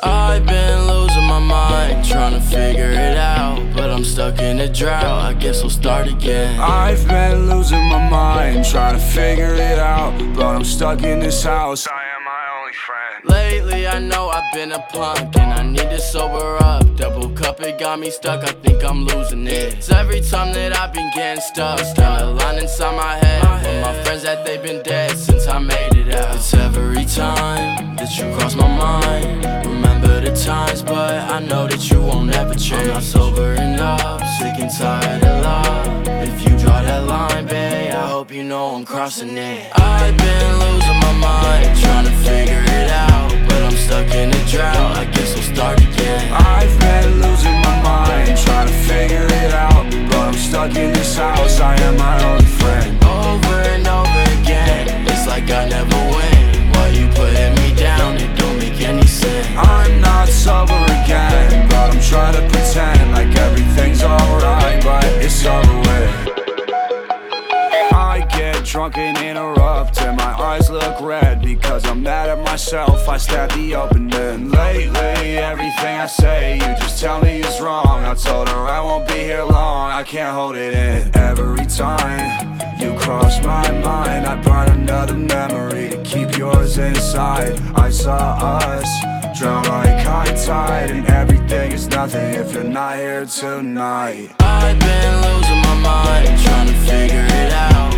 I've been losing my mind, trying to figure it out, but I'm stuck in a drought, I guess I'll start again. I've been losing my mind, trying to figure it out, but I'm stuck in this house. I am my only friend. Lately I know I've been a punk, and I need to sober up. Double cup, it got me stuck, I think I'm losing it. It's every time that I've been getting stuck, stand a line inside my head with my friends that they've been dead since I made it out. It's every time that you cross my mind, remember the times, but I know that you won't ever change. I'm not sobering up, sick and tired of love. If you draw that line, babe, I hope you know I'm crossing it. I've been losing my mind, trying to figure it out, but I'm stuck in a drought, I guess I'll start again. I've been losing my mind, trying to figure it out, but I'm stuck in this house. I am my only friend. Over and over again, it's like I never win. Why you putting me down? It don't make any sense. I'm not sober again, but I'm trying to pretend like everything's alright, but it's over with. I get drunk and interrupt, and my eyes look red because I'm mad at myself. I stab the open end. Lately, everything I say, you just tell me is wrong. I told her I won't be here long, I can't hold it in. Every time you cross my mind, I burn another memory to keep yours inside. I saw us drown like high tide, and everything is nothing if you're not here tonight. I've been losing my mind, trying to figure it out,